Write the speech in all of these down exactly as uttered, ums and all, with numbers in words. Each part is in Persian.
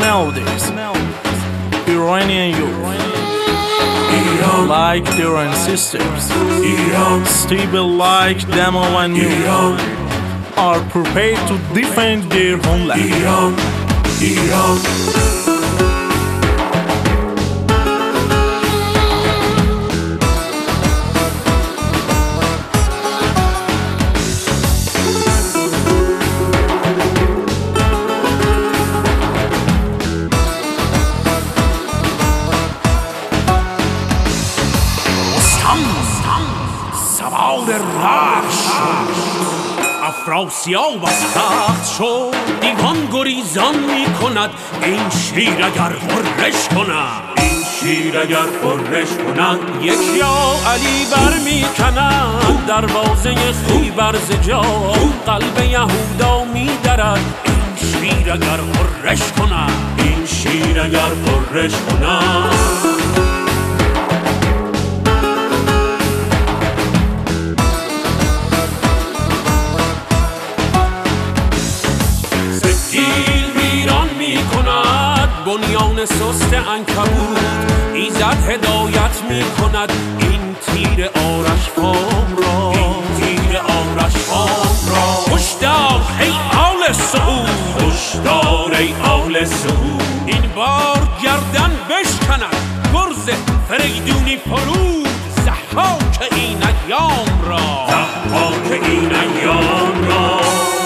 Smell this. Iranian youth, like their ancestors, stable like Demo and you, are prepared to defend their homeland. Iran, Iran. سوار راه شد افراسیاب از تخت شد دیوان گریزان می کند این شیر اگر غرش کند این شیر اگر غرش کند یکی علی بر می کند دروازه خیبر ز جا قلب یهودا می درد این شیر اگر غرش کند این شیر اگر غرش کند بنیان سست عنکبوت ایزد هدایت می کند این تیر آرش فام را این تیر آرش فام را هشدار ای آل سعود هشدار ای آل سعود این بار گردن بشکند گرز فریدونی فرود ضحاک این ایام را ضحاک این ایام را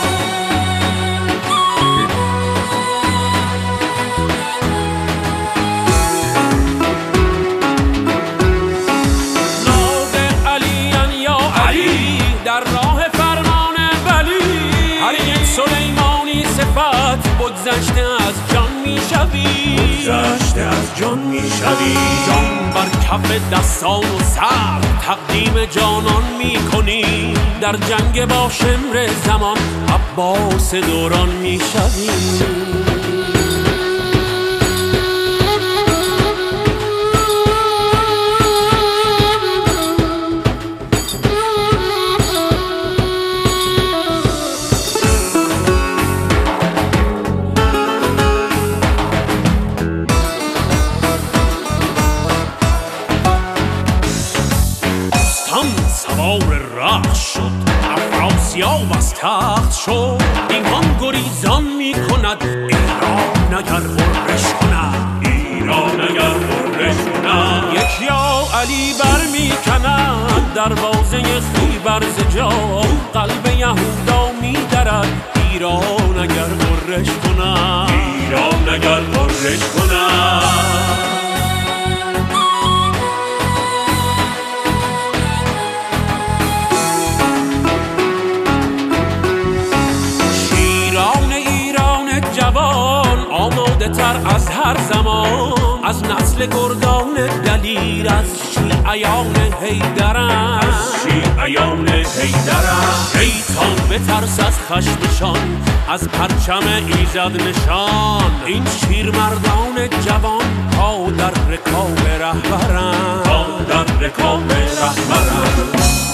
در راه فرمان ولی هر یک سلیمانی صفت بگذشته از جان میشوی بگذشته از جان میشوی جان بر کف دستان و سر تقدیم جانان میکنی در جنگ با شمر زمان عباس دوران میشوی سوار راه شد افراسیاب از تخت شد ایمان گریزان می کند ایران اگر غرش کند ایران اگر غرش کند یکی علی بر می کند دروازه خیبر ز جا قلب یهودا می درد ایران اگر غرش کند ایران اگر غرش کند آماده تر از هر زمان از نسل گردان دلیر از شیعیان حیدرم از شیعیان حیدرم شیطان بترس از خشمشان از پرچم ایزد نشان این شیر مردان جوان پا در رکاب رهبرم پا در رکاب رهبرم